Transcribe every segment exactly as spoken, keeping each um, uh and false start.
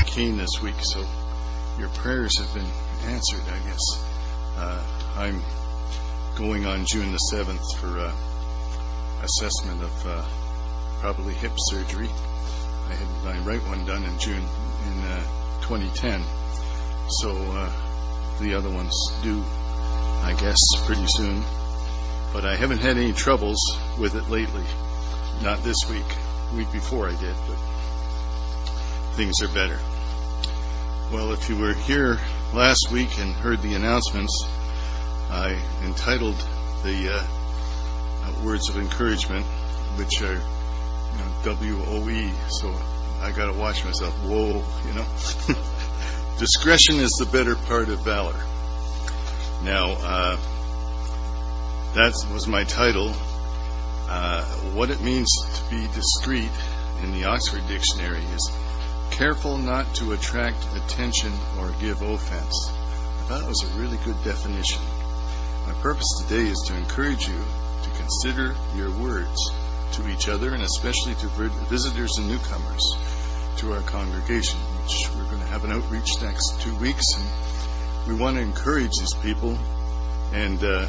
Keene this week, so your prayers have been answered, I guess. Uh, I'm going on June the seventh for uh, assessment of uh, probably hip surgery. I had my right one done in June in uh, twenty ten, so uh, the other one's due, I guess, pretty soon. But I haven't had any troubles with it lately. Not this week. Week before I did, but things are better. Well, if you were here last week and heard the announcements, I entitled the uh, uh, words of encouragement, which are, you know, W O E, so I got to watch myself. Whoa, you know. Discretion is the better part of valor. Now, uh, that was my title. Uh, what it means to be discreet in the Oxford Dictionary is careful not to attract attention or give offense. I thought it was a really good definition. My purpose today is to encourage you to consider your words to each other, and especially to visitors and newcomers to our congregation, which we're going to have an outreach next two weeks, and we want to encourage these people. And uh,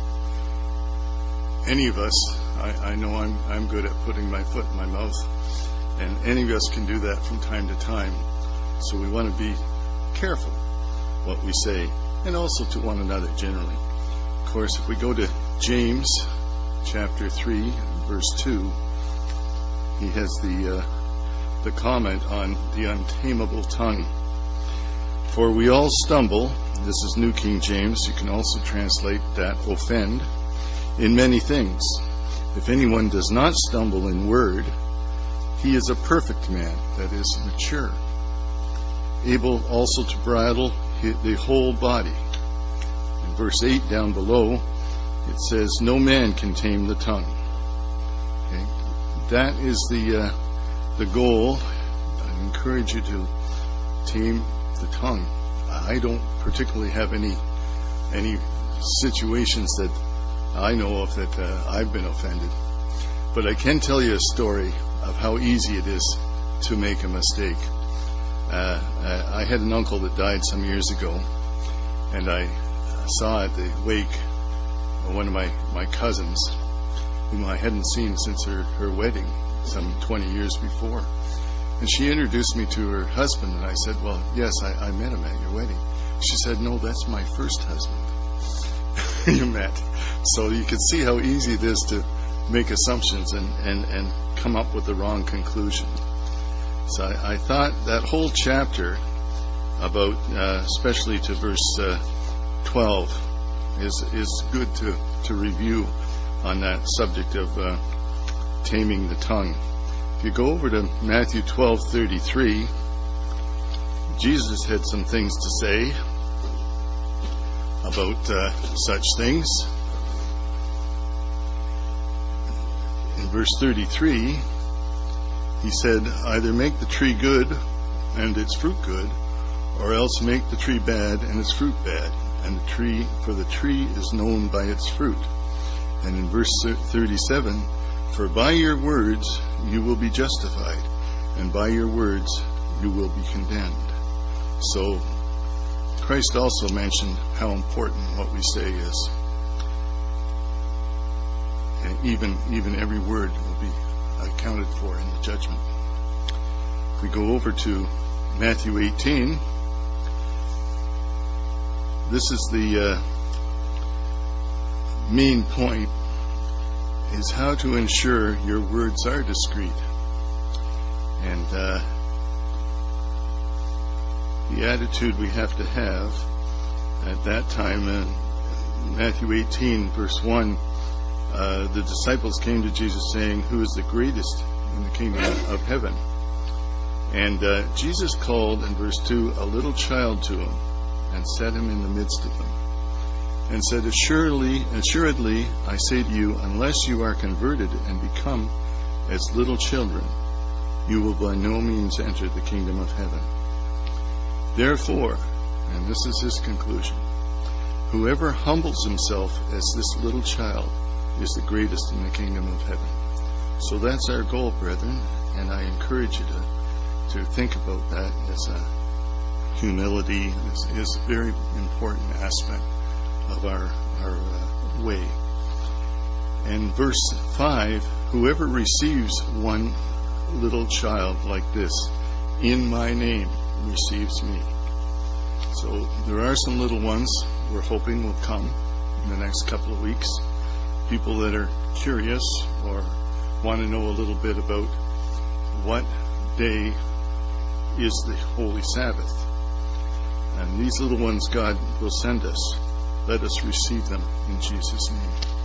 any of us, I, I know I'm I'm good at putting my foot in my mouth, and any of us can do that from time to time. So we want to be careful what we say, and also to one another generally. Of course, if we go to James chapter three, verse two, he has the uh, the comment on the untamable tongue. For we all stumble, this is New King James, you can also translate that offend, in many things. If anyone does not stumble in word, he is a perfect man, that is, mature, able also to bridle the whole body. In verse eight down below, it says, no man can tame the tongue. Okay? That is the uh, the goal. I encourage you to tame the tongue. I don't particularly have any any situations that I know of that uh, I've been offended. But I can tell you a story of how easy it is to make a mistake. Uh, I had an uncle that died some years ago, and I saw at the wake one of my, my cousins, whom I hadn't seen since her, her wedding some twenty years before. And she introduced me to her husband, and I said, well, yes, I, I met him at your wedding. She said, no, that's my first husband you met. So you can see how easy it is to make assumptions and, and, and come up with the wrong conclusion. So I, I thought that whole chapter about, uh, especially to verse uh, twelve, is is good to, to review on that subject of uh, taming the tongue. If you go over to Matthew twelve thirty-three, Jesus had some things to say about uh, such things. In verse thirty-three, he said, either make the tree good and its fruit good, or else make the tree bad and its fruit bad. And the tree, for the tree is known by its fruit. And in verse thirty-seven, for by your words you will be justified, and by your words you will be condemned. So Christ also mentioned how important what we say is. And even, even every word will be accounted for in the judgment. If we go over to Matthew eighteen, this is the uh, main point, is how to ensure your words are discreet. And uh, the attitude we have to have at that time, in Matthew eighteen, verse one, uh, the disciples came to Jesus saying, who is the greatest in the kingdom of heaven? And uh, Jesus called, in verse two, a little child to him, and set him in the midst of them, and said, Assuredly, assuredly, I say to you, unless you are converted and become as little children, you will by no means enter the kingdom of heaven. Therefore, and this is his conclusion, whoever humbles himself as this little child is the greatest in the kingdom of heaven. So that's our goal, brethren, and I encourage you to to think about that as a humility is, is a very important aspect of our, our uh, way. And verse five, whoever receives one little child like this in my name receives me. So there are some little ones we're hoping will come in the next couple of weeks. People that are curious or want to know a little bit about what day is the Holy Sabbath. And these little ones God will send us. Let us receive them in Jesus' name.